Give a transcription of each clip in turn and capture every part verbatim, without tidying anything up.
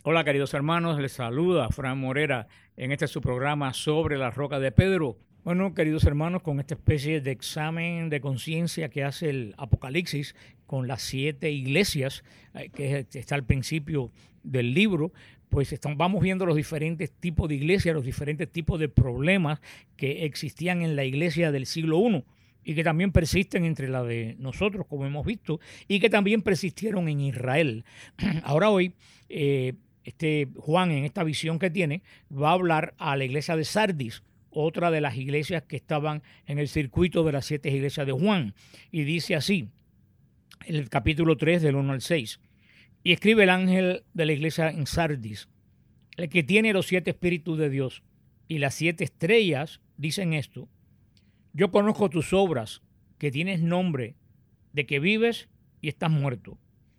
Hola queridos hermanos, les saluda Fran Morera en este su programa sobre la roca de Pedro. Bueno, queridos hermanos, con esta especie de examen de conciencia que hace el Apocalipsis con las siete iglesias, eh, que está al principio del libro, pues estamos, vamos viendo los diferentes tipos de iglesias, los diferentes tipos de problemas que existían en la iglesia del siglo primero y que también persisten entre la de nosotros, como hemos visto, y que también persistieron en Israel. Ahora hoy, eh, este Juan, en esta visión que tiene, va a hablar a la iglesia de Sardis, otra de las iglesias que estaban en el circuito de las siete iglesias de Juan. Y dice así, en el capítulo tres, del uno al seis. Y escribe el ángel de la iglesia en Sardis, el que tiene los siete espíritus de Dios y las siete estrellas, dicen esto: yo conozco tus obras, que tienes nombre de que vives y estás muerto.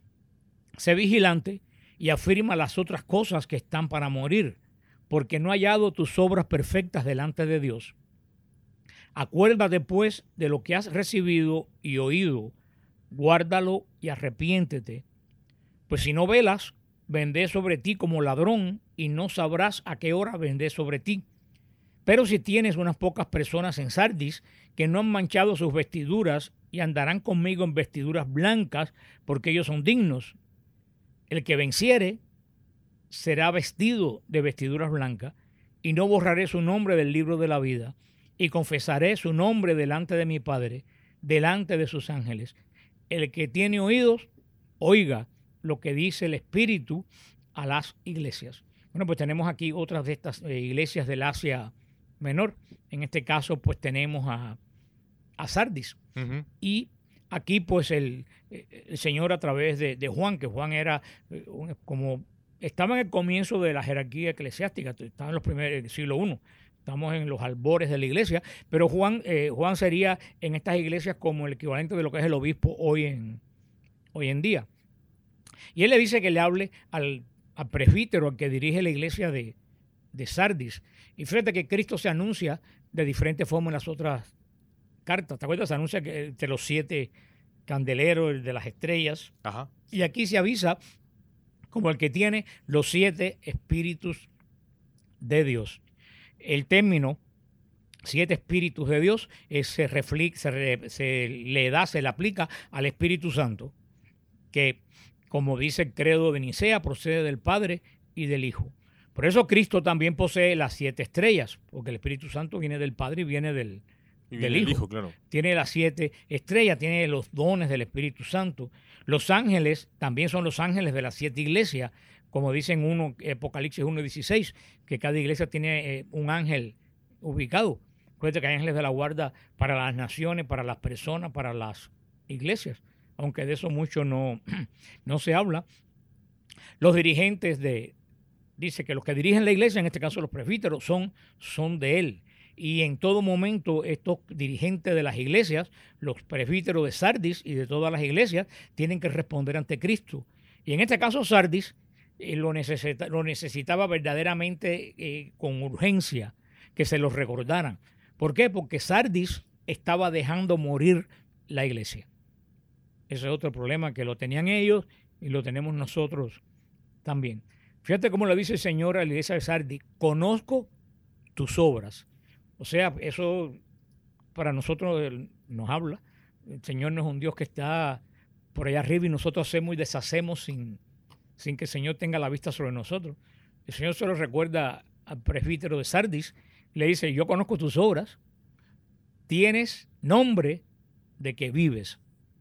Sé vigilante y afirma las otras cosas que están para morir, porque no he hallado tus obras perfectas delante de Dios. Acuérdate pues de lo que has recibido y oído, guárdalo y arrepiéntete. Pues si no velas, vendré sobre ti como ladrón y no sabrás a qué hora vendré sobre ti. Pero si tienes unas pocas personas en Sardis que no han manchado sus vestiduras y andarán conmigo en vestiduras blancas, porque ellos son dignos, el que venciere será vestido de vestiduras blancas, y no borraré su nombre del libro de la vida, y confesaré su nombre delante de mi Padre, delante de sus ángeles. El que tiene oídos, oiga lo que dice el Espíritu a las iglesias. Bueno, pues tenemos aquí otras de estas eh, iglesias del Asia Menor. En este caso, pues tenemos a, a Sardis. Uh-huh. Y aquí, pues, el, el Señor a través de, de Juan, que Juan era eh, un, como estaba en el comienzo de la jerarquía eclesiástica, estaba en los primeros del siglo primero. Estamos en los albores de la iglesia, pero Juan, eh, Juan sería en estas iglesias como el equivalente de lo que es el obispo hoy en, hoy en día. Y él le dice que le hable al, al presbítero, al que dirige la iglesia de, de Sardis. Y fíjate que Cristo se anuncia de diferentes formas en las otras cartas. ¿Te acuerdas? Se anuncia que de los siete candeleros, el de las estrellas. Ajá. Y aquí se avisa como el que tiene los siete espíritus de Dios. El término siete espíritus de Dios es, se, refli, se, re, se le da, se le aplica al Espíritu Santo, que, como dice el credo de Nicea, procede del Padre y del Hijo. Por eso Cristo también posee las siete estrellas, porque el Espíritu Santo viene del Padre y viene del, y viene del Hijo. Hijo, claro. Tiene las siete estrellas, tiene los dones del Espíritu Santo. Los ángeles también son los ángeles de las siete iglesias, como dicen uno, Apocalipsis uno dieciséis, que cada iglesia tiene eh, un ángel ubicado. Recuerda que hay ángeles de la guarda para las naciones, para las personas, para las iglesias, aunque de eso mucho no, no se habla. Los dirigentes de, dice que los que dirigen la iglesia, en este caso los presbíteros, son, son de él. Y en todo momento estos dirigentes de las iglesias, los presbíteros de Sardis y de todas las iglesias, tienen que responder ante Cristo. Y en este caso Sardis eh, lo, necesita, lo necesitaba verdaderamente eh, con urgencia, que se los recordaran. ¿Por qué? Porque Sardis estaba dejando morir la iglesia. Ese es otro problema, que lo tenían ellos y lo tenemos nosotros también. Fíjate cómo le dice el Señor a la iglesia de Sardis: conozco tus obras. O sea, eso para nosotros nos habla. El Señor no es un Dios que está por allá arriba y nosotros hacemos y deshacemos sin, sin que el Señor tenga la vista sobre nosotros. El Señor se lo recuerda al presbítero de Sardis, le dice: yo conozco tus obras, tienes nombre de que vives.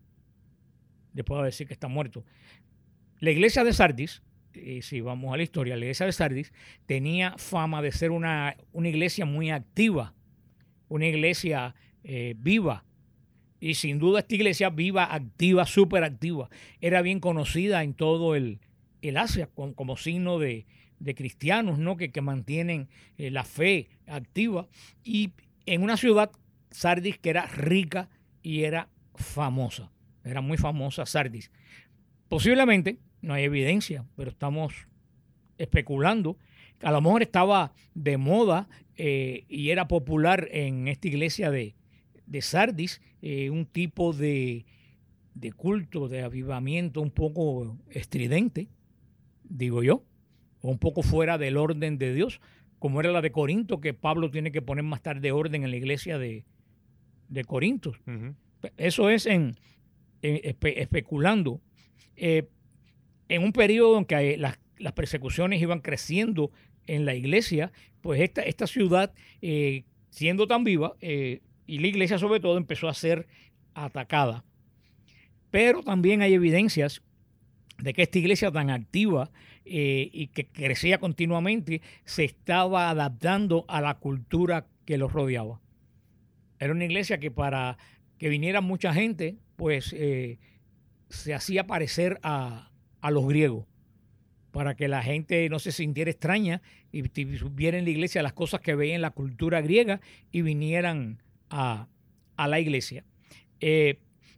Después va a decir que está muerto. La iglesia de Sardis, y si vamos a la historia, la iglesia de Sardis tenía fama de ser una, una iglesia muy activa, una iglesia eh, viva. Y sin duda esta iglesia viva, activa, súper activa, era bien conocida en todo el, el Asia como, como signo de, de cristianos, ¿no? que, que mantienen eh, la fe activa. Y en una ciudad, Sardis, que era rica y era famosa, era muy famosa Sardis. Posiblemente, no hay evidencia, pero estamos especulando, a lo mejor estaba de moda eh, y era popular en esta iglesia de, de Sardis eh, un tipo de, de culto, de avivamiento un poco estridente, digo yo, o un poco fuera del orden de Dios, como era la de Corinto, que Pablo tiene que poner más tarde orden en la iglesia de, de Corinto. Uh-huh. Eso es en, en espe, especulando. Eh, en un periodo en que las, las persecuciones iban creciendo en la iglesia, pues esta, esta ciudad, eh, siendo tan viva, eh, y la iglesia sobre todo, empezó a ser atacada. Pero también hay evidencias de que esta iglesia tan activa eh, y que crecía continuamente se estaba adaptando a la cultura que los rodeaba. Era una iglesia que para que viniera mucha gente, pues eh, se hacía parecer a, a los griegos, para que la gente no se sintiera extraña y viera en la iglesia las cosas que veía en la cultura griega y vinieran a, a la iglesia. Eh,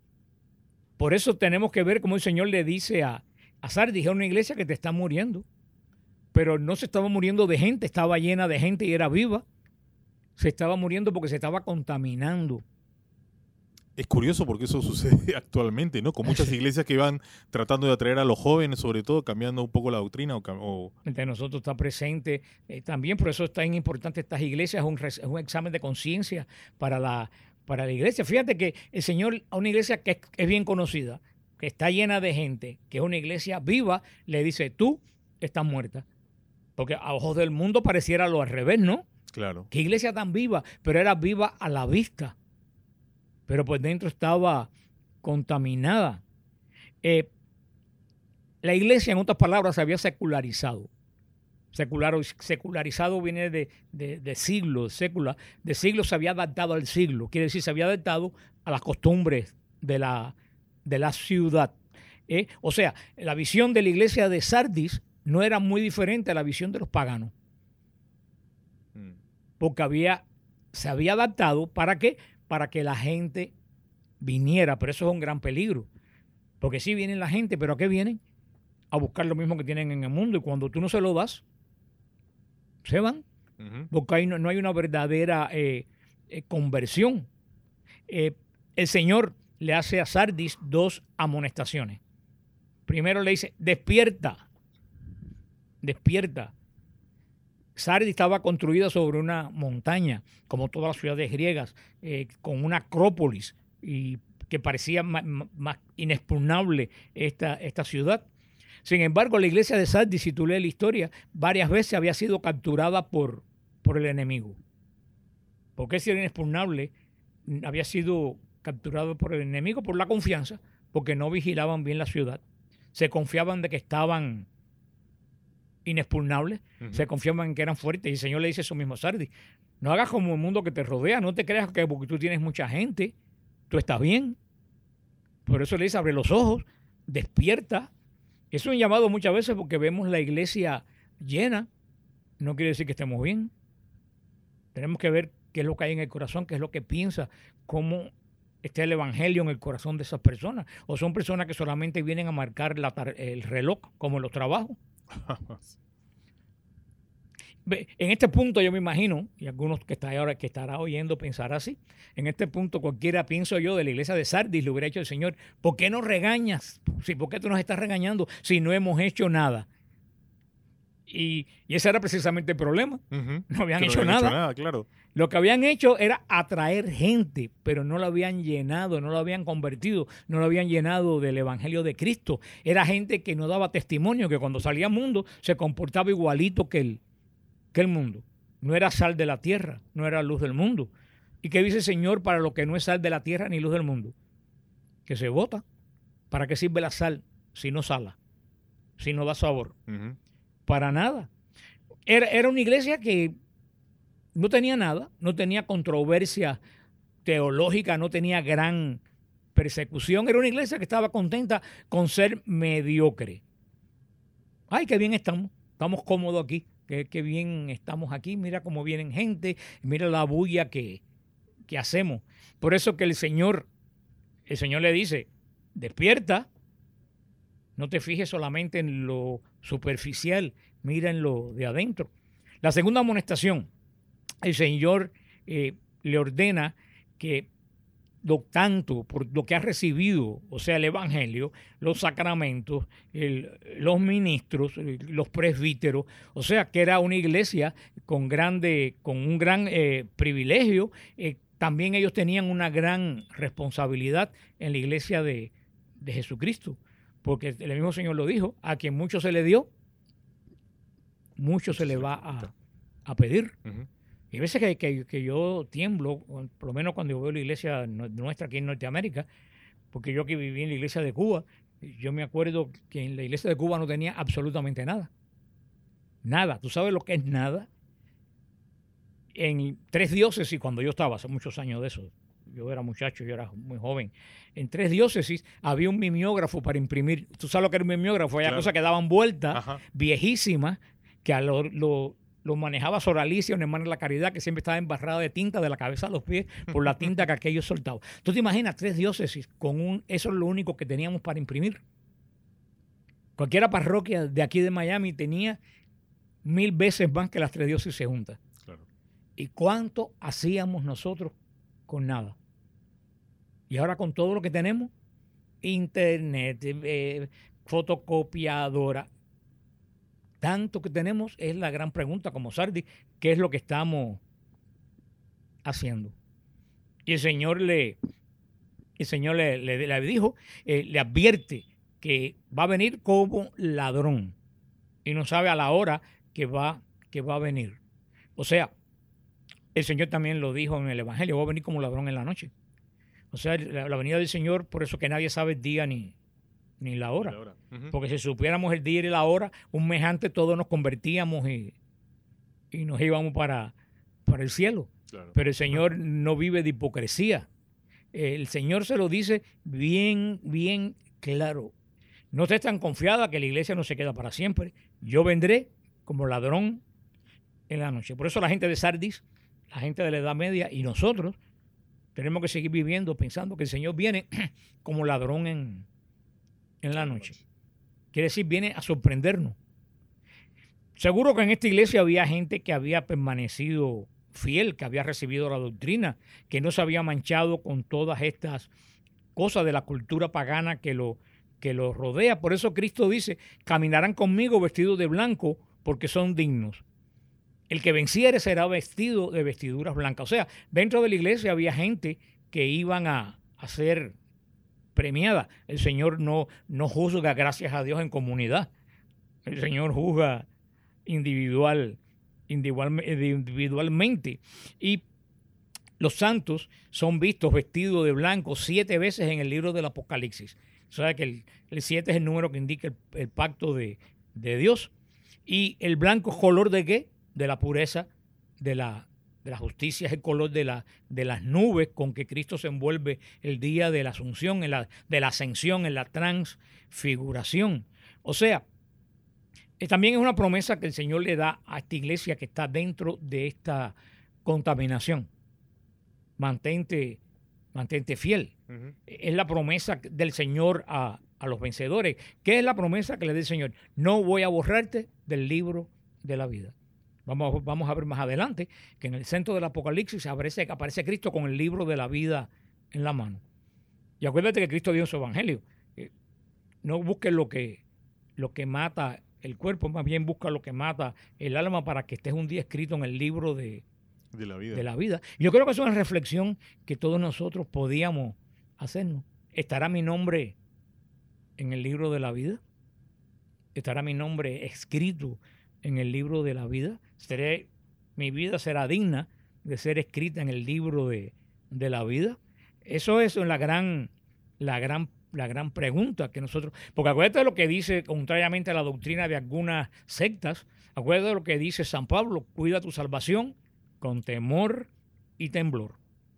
por eso tenemos que ver cómo el Señor le dice a, a Sardis, es una iglesia que te está muriendo, pero no se estaba muriendo de gente, estaba llena de gente y era viva. Se estaba muriendo porque se estaba contaminando. Es curioso porque eso sucede actualmente, ¿no? Con muchas iglesias que van tratando de atraer a los jóvenes, sobre todo cambiando un poco la doctrina. O, o... Entre nosotros está presente eh, también, por eso es tan importante estas iglesias, es un, es un examen de conciencia para la, para la iglesia. Fíjate que el Señor a una iglesia que es, es bien conocida, que está llena de gente, que es una iglesia viva, le dice, tú estás muerta. Porque a ojos del mundo pareciera lo al revés, ¿no? Claro. Qué iglesia tan viva, pero era viva a la vista. Pero por dentro estaba contaminada. Eh, la iglesia, en otras palabras, se había secularizado. Secular, secularizado viene de, de, de siglos, sécula. De siglos se había adaptado al siglo. Quiere decir, se había adaptado a las costumbres de la, de la ciudad. ¿Eh? O sea, la visión de la iglesia de Sardis no era muy diferente a la visión de los paganos. Porque había, se había adaptado, ¿para qué? Para que la gente viniera, pero eso es un gran peligro, porque sí vienen la gente, pero ¿a qué vienen? A buscar lo mismo que tienen en el mundo, y cuando tú no se lo das, se van, uh-huh. Porque ahí no, no hay una verdadera eh, eh, conversión. Eh, el Señor le hace a Sardis dos amonestaciones. Primero le dice, despierta, despierta. Sardis estaba construida sobre una montaña, como todas las ciudades griegas, eh, con una acrópolis, y que parecía más, más inexpugnable esta, esta ciudad. Sin embargo, la iglesia de Sardis, si tú lees la historia, varias veces había sido capturada por, por el enemigo. ¿Por qué si era inexpugnable? Había sido capturado por el enemigo por la confianza, porque no vigilaban bien la ciudad. Se confiaban de que estaban inexpugnables, uh-huh. Se confiaban en que eran fuertes, y el Señor le dice eso mismo a Sardis: no hagas como el mundo que te rodea, no te creas que porque tú tienes mucha gente, tú estás bien. Por eso le dice, abre los ojos, despierta. Eso es un llamado muchas veces porque vemos la iglesia llena, no quiere decir que estemos bien. Tenemos que ver qué es lo que hay en el corazón, qué es lo que piensa, cómo está el evangelio en el corazón de esas personas. O son personas que solamente vienen a marcar la tar- el reloj, como en los trabajos. En este punto yo me imagino, y algunos que está ahora que estará oyendo pensará así, en este punto cualquiera, pienso yo, de la iglesia de Sardis le hubiera dicho al Señor, ¿por qué nos regañas? Sí, ¿por qué tú nos estás regañando si no hemos hecho nada? Y, y ese era precisamente el problema. Uh-huh. No habían, hecho, no habían nada. hecho nada. Claro. Lo que habían hecho era atraer gente, pero no lo habían llenado, no lo habían convertido, no lo habían llenado del evangelio de Cristo. Era gente que no daba testimonio, que cuando salía al mundo se comportaba igualito que el, que el mundo. No era sal de la tierra, no era luz del mundo. ¿Y qué dice el Señor para lo que no es sal de la tierra ni luz del mundo? Que se bota. ¿Para qué sirve la sal si no sala? Si no da sabor. Uh-huh. Para nada. Era, era una iglesia que no tenía nada, no tenía controversia teológica, no tenía gran persecución. Era una iglesia que estaba contenta con ser mediocre. Ay, qué bien estamos, estamos cómodos aquí, qué, qué bien estamos aquí, mira cómo vienen gente, mira la bulla que, que hacemos. Por eso que el Señor, el Señor le dice, despierta, no te fijes solamente en lo superficial, mira en lo de adentro. La segunda amonestación, el Señor eh, le ordena que lo tanto por lo que ha recibido, o sea, el evangelio, los sacramentos, el, los ministros, los presbíteros, o sea, que era una iglesia con grande, con un gran eh, privilegio. Eh, también ellos tenían una gran responsabilidad en la iglesia de, de Jesucristo, porque el mismo Señor lo dijo: a quien mucho se le dio, mucho se le va a, a pedir. Uh-huh. Y a veces que, que, que yo tiemblo, por lo menos cuando yo veo la iglesia nuestra aquí en Norteamérica, porque yo que viví en la iglesia de Cuba, yo me acuerdo que en la iglesia de Cuba no tenía absolutamente nada. Nada. ¿Tú sabes lo que es nada? En tres diócesis, cuando yo estaba, hace muchos años de eso, yo era muchacho, yo era muy joven, en tres diócesis había un mimeógrafo para imprimir. ¿Tú sabes lo que era un mimeógrafo? Había claro. cosas que daban vueltas, viejísimas, que a lo... lo lo manejaba Sor Alicia, una hermana de la Caridad, que siempre estaba embarrada de tinta de la cabeza a los pies por la tinta que aquello soltaba. ¿Tú te imaginas tres diócesis con un... Eso es lo único que teníamos para imprimir? Cualquiera parroquia de aquí de Miami tenía mil veces más que las tres diócesis juntas. Claro. ¿Y cuánto hacíamos nosotros con nada? Y ahora con todo lo que tenemos, internet, eh, fotocopiadora, tanto que tenemos, es la gran pregunta como Sardi, ¿qué es lo que estamos haciendo? Y el Señor le, el Señor le, le, le dijo, eh, le advierte que va a venir como ladrón y no sabe a la hora que va, que va a venir. O sea, el Señor también lo dijo en el Evangelio: va a venir como ladrón en la noche. O sea, la, la venida del Señor, por eso que nadie sabe el día ni, ni la hora. La hora. Uh-huh. Porque si supiéramos el día y la hora, un mes antes todos nos convertíamos y, y nos íbamos para, para el cielo. Claro. Pero el Señor uh-huh. no vive de hipocresía. El Señor se lo dice bien, bien claro. No estés tan confiada que la iglesia no se queda para siempre. Yo vendré como ladrón en la noche. Por eso la gente de Sardis, la gente de la Edad Media y nosotros tenemos que seguir viviendo pensando que el Señor viene como ladrón en, en la noche. Quiere decir, viene a sorprendernos. Seguro que en esta iglesia había gente que había permanecido fiel, que había recibido la doctrina, que no se había manchado con todas estas cosas de la cultura pagana que lo, que lo rodea. Por eso Cristo dice: caminarán conmigo vestidos de blanco porque son dignos. El que venciere será vestido de vestiduras blancas. O sea, dentro de la iglesia había gente que iban a, a ser premiada. El Señor no, no juzga, gracias a Dios, en comunidad. El Señor juzga individual, individual, individualmente. Y los santos son vistos vestidos de blanco siete veces en el libro del Apocalipsis. O sea que el, el siete es el número que indica el, el pacto de, de Dios. Y el blanco es color de ¿qué? De la pureza, de la, de la justicia, es el color de, la, de las nubes con que Cristo se envuelve el día de la asunción, en la, de la ascensión, en la transfiguración. O sea, eh, también es una promesa que el Señor le da a esta iglesia que está dentro de esta contaminación. Mantente, mantente fiel. Uh-huh. Es la promesa del Señor a, a los vencedores. ¿Qué es la promesa que le da el Señor? No voy a borrarte del libro de la vida. Vamos, vamos a ver más adelante que en el centro del Apocalipsis aparece, aparece Cristo con el libro de la vida en la mano. Y acuérdate que Cristo dio su evangelio. No busques lo que, lo que mata el cuerpo, más bien busca lo que mata el alma para que estés un día escrito en el libro de, de, la, vida. de la vida. Yo creo que es una reflexión que todos nosotros podíamos hacernos. ¿Estará mi nombre en el libro de la vida? ¿Estará mi nombre escrito en el libro de la vida? ¿Seré, mi vida será digna de ser escrita en el libro de, de la vida? Eso es la gran, la gran, la gran pregunta que nosotros... Porque acuérdate de lo que dice, contrariamente a la doctrina de algunas sectas, acuérdate de lo que dice San Pablo: cuida tu salvación con temor y temblor.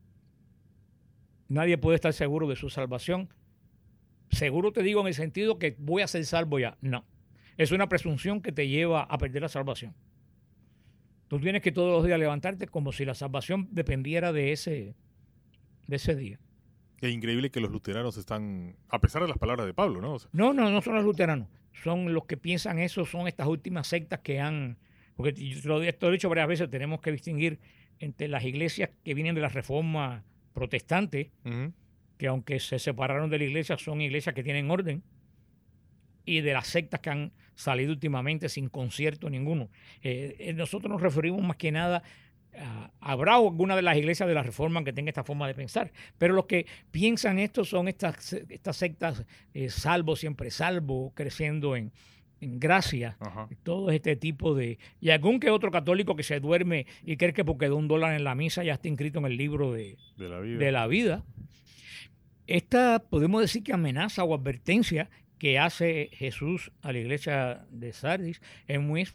Nadie puede estar seguro de su salvación. Seguro te digo en el sentido que voy a ser salvo ya. No. Es una presunción que te lleva a perder la salvación. Tú tienes que todos los días levantarte como si la salvación dependiera de ese, de ese día. Es increíble que los luteranos están, a pesar de las palabras de Pablo, ¿no? O sea, no, no, no son los luteranos. Son los que piensan eso, son estas últimas sectas que han... Porque yo lo he dicho varias veces, tenemos que distinguir entre las iglesias que vienen de la Reforma protestantes, Ujú. que aunque se separaron de la iglesia, son iglesias que tienen orden, y de las sectas que han salido últimamente sin concierto ninguno. Eh, eh, nosotros nos referimos más que nada a, habrá alguna de las iglesias de la Reforma que tenga esta forma de pensar, pero los que piensan esto son estas, estas sectas eh, salvo, siempre salvo, creciendo en, en gracia, Ajá. todo este tipo de... Y algún que otro católico que se duerme y cree que porque da un dólar en la misa ya está inscrito en el libro de, De la vida. de la vida. Esta, podemos decir que amenaza o advertencia que hace Jesús a la iglesia de Sardis es muy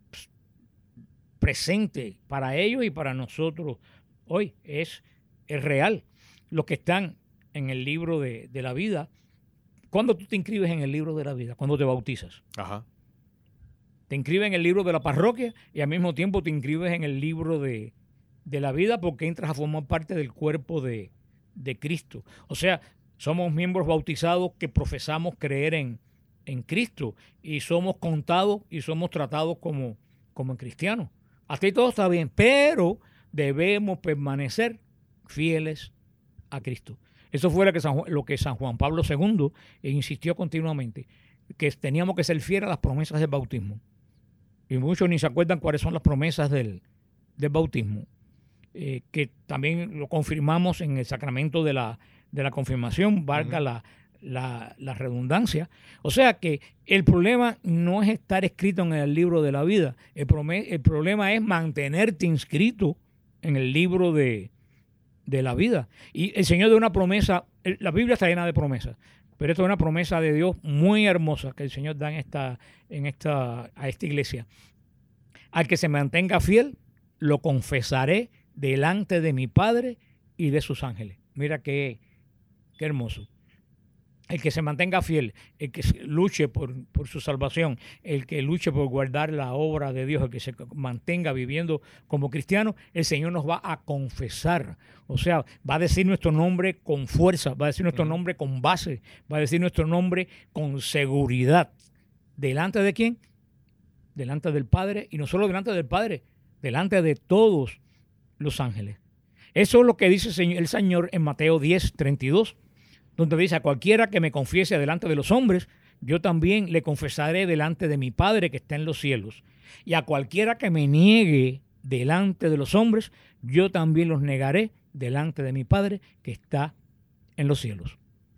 presente para ellos y para nosotros hoy. Es, es real. Los que están en el libro de, de la vida, ¿cuándo tú te inscribes en el libro de la vida? Cuando te bautizas. Ajá. Te inscribes en el libro de la parroquia y al mismo tiempo te inscribes en el libro de, de la vida porque entras a formar parte del cuerpo de, de Cristo. O sea, somos miembros bautizados que profesamos creer en, en Cristo y somos contados y somos tratados como, como cristianos. Hasta ahí todo está bien, pero debemos permanecer fieles a Cristo. Eso fue lo que San Juan, lo que San Juan Pablo segundo insistió continuamente, que teníamos que ser fieles a las promesas del bautismo. Y muchos ni se acuerdan cuáles son las promesas del, del bautismo, eh, que también lo confirmamos en el sacramento de la de la confirmación, valga uh-huh. la, la, la redundancia. O sea que el problema no es estar escrito en el libro de la vida, el, prome- el problema es mantenerte inscrito en el libro de, de la vida. Y el Señor da una promesa, la Biblia está llena de promesas, pero esto es una promesa de Dios muy hermosa que el Señor da en esta, en esta, a esta iglesia. Al que se mantenga fiel, lo confesaré delante de mi Padre y de sus ángeles. Mira que Qué hermoso. El que se mantenga fiel, el que luche por, por su salvación, el que luche por guardar la obra de Dios, el que se mantenga viviendo como cristiano, el Señor nos va a confesar. O sea, va a decir nuestro nombre con fuerza, va a decir nuestro nombre con base, va a decir nuestro nombre con seguridad. ¿Delante de quién? Delante del Padre, y no solo delante del Padre, delante de todos los ángeles. Eso es lo que dice el Señor en Mateo diez, treinta y dos. Donde dice, a cualquiera que me confiese delante de los hombres, yo también le confesaré delante de mi Padre que está en los cielos. Y a cualquiera que me niegue delante de los hombres, yo también los negaré delante de mi Padre que está en los cielos.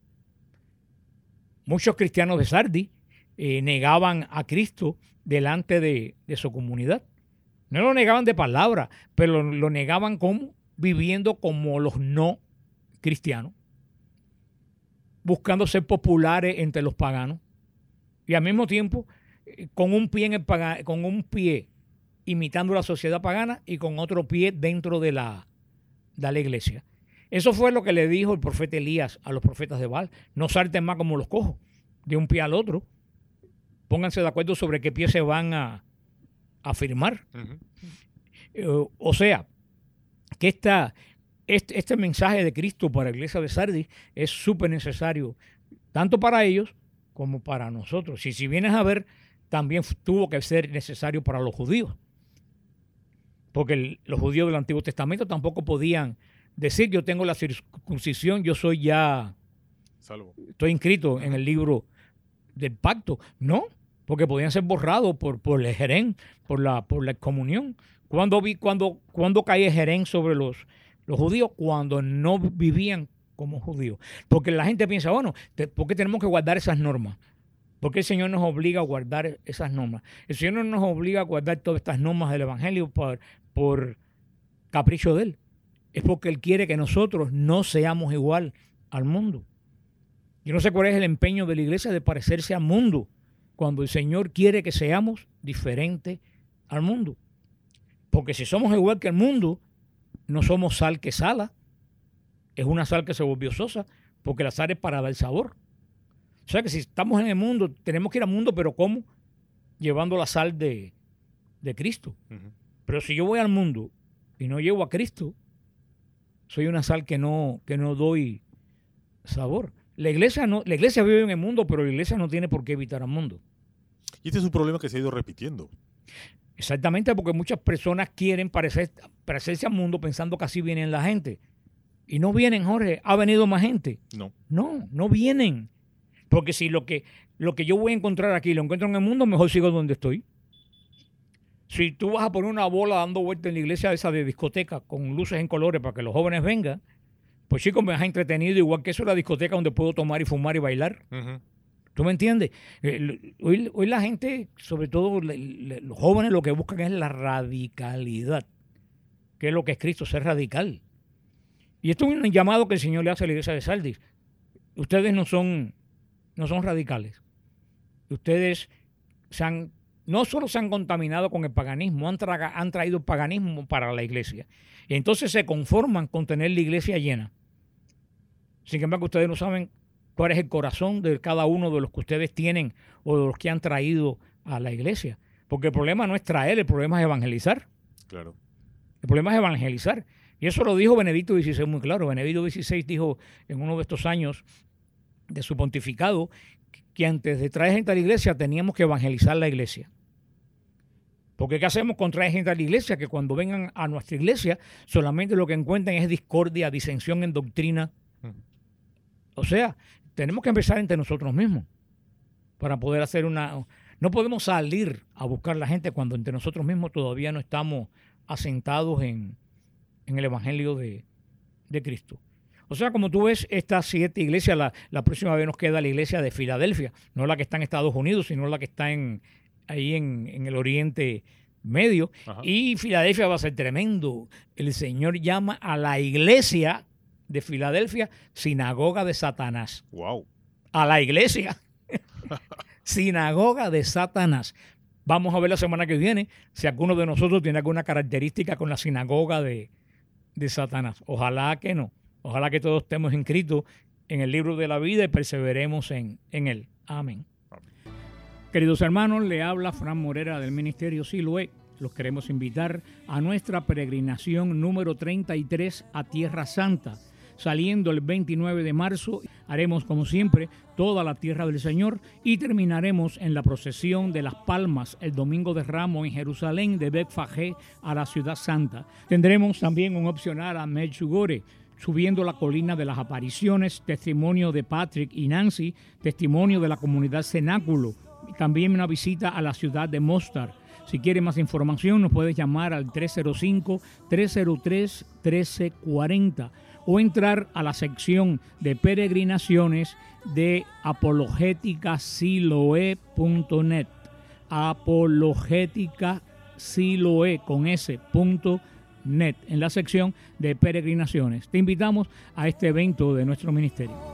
Muchos cristianos de Sardis eh, negaban a Cristo delante de, de su comunidad. No lo negaban de palabra, pero lo, lo negaban como viviendo como los no cristianos, buscando ser populares entre los paganos y al mismo tiempo con un pie en el paga, con un pie imitando la sociedad pagana y con otro pie dentro de la, de la iglesia. Eso fue lo que le dijo el profeta Elías a los profetas de Baal: no salten más como los cojos, de un pie al otro. Pónganse de acuerdo sobre qué pie se van a, a firmar. Uh-huh. Uh, o sea, que esta Este, este mensaje de Cristo para la iglesia de Sardis es súper necesario, tanto para ellos como para nosotros. Y si vienes a ver, también tuvo que ser necesario para los judíos. Porque el, los judíos del Antiguo Testamento tampoco podían decir, yo tengo la circuncisión, yo soy ya, salvo, estoy inscrito en el libro del pacto. No, porque podían ser borrados por, por el Jerén, por la, por la excomunión. Cuando, vi, cuando, cuando cae el Jerén sobre los... Los judíos cuando no vivían como judíos. Porque la gente piensa, bueno, ¿por qué tenemos que guardar esas normas? ¿Por qué el Señor nos obliga a guardar esas normas? El Señor no nos obliga a guardar todas estas normas del Evangelio por, por capricho de Él. Es porque Él quiere que nosotros no seamos igual al mundo. Yo no sé cuál es el empeño de la iglesia de parecerse al mundo, cuando el Señor quiere que seamos diferentes al mundo. Porque si somos igual que el mundo, no somos sal que sala, es una sal que se volvió sosa, porque la sal es para dar sabor. O sea que si estamos en el mundo, tenemos que ir al mundo, pero ¿cómo? Llevando la sal de, de Cristo. Uh-huh. Pero si yo voy al mundo y no llevo a Cristo, soy una sal que no, que no doy sabor. La iglesia, no, la iglesia vive en el mundo, pero la iglesia no tiene por qué evitar al mundo. Y este es un problema que se ha ido repitiendo. Exactamente, porque muchas personas quieren parecer, parecerse al mundo pensando que así viene la gente. Y no vienen, Jorge. ¿Ha venido más gente? No. No, no vienen. Porque si lo que, lo que yo voy a encontrar aquí lo encuentro en el mundo, mejor sigo donde estoy. Si tú vas a poner una bola dando vueltas en la iglesia esa de discoteca con luces en colores para que los jóvenes vengan, pues chicos, me has entretenido igual que eso es la discoteca donde puedo tomar y fumar y bailar. Uh-huh. ¿Tú me entiendes? Hoy, hoy la gente, sobre todo los jóvenes, lo que buscan es la radicalidad. ¿Qué es lo que es Cristo? Ser radical. Y esto es un llamado que el Señor le hace a la iglesia de Sardis. Ustedes no son, no son radicales. Ustedes se han, no solo se han contaminado con el paganismo, han, tra- han traído el paganismo para la iglesia. Y entonces se conforman con tener la iglesia llena. Sin embargo, ustedes no saben cuál es el corazón de cada uno de los que ustedes tienen o de los que han traído a la iglesia. Porque el problema no es traer, el problema es evangelizar. Claro. El problema es evangelizar. Y eso lo dijo Benedicto dieciséis muy claro. Benedicto dieciséis dijo en uno de estos años de su pontificado que antes de traer gente a la iglesia teníamos que evangelizar la iglesia. Porque ¿qué hacemos con traer gente a la iglesia? Que cuando vengan a nuestra iglesia solamente lo que encuentran es discordia, disensión en doctrina. O sea, tenemos que empezar entre nosotros mismos para poder hacer una... No podemos salir a buscar la gente cuando entre nosotros mismos todavía no estamos asentados en, en el Evangelio de, de Cristo. O sea, como tú ves, estas siete iglesias, la, la próxima vez nos queda la iglesia de Filadelfia, no la que está en Estados Unidos, sino la que está en, ahí en, en el Oriente Medio. Ajá. Y Filadelfia va a ser tremendo. El Señor llama a la iglesia de Filadelfia sinagoga de Satanás. Wow. A la iglesia. Sinagoga de Satanás. Vamos a ver la semana que viene si alguno de nosotros tiene alguna característica con la sinagoga de, de Satanás. Ojalá que no. Ojalá que todos estemos inscritos en el libro de la vida y perseveremos en, en él. Amén. Amén. Queridos hermanos, le habla Fran Morera del Ministerio Siloé. Los queremos invitar a nuestra peregrinación número treinta y tres a Tierra Santa. Saliendo el veintinueve de marzo, haremos como siempre toda la tierra del Señor y terminaremos en la procesión de las Palmas el domingo de Ramos en Jerusalén de Betfagé a la Ciudad Santa. Tendremos también un opcional a Medjugorje, subiendo la colina de las apariciones, testimonio de Patrick y Nancy, testimonio de la comunidad Cenáculo, también una visita a la ciudad de Mostar. Si quiere más información nos puedes llamar al tres cero cinco, tres cero tres, uno tres cuatro cero o entrar a la sección de peregrinaciones de apologética siloé punto net, apologética siloé con s punto net, en la sección de peregrinaciones. Te invitamos a este evento de nuestro ministerio.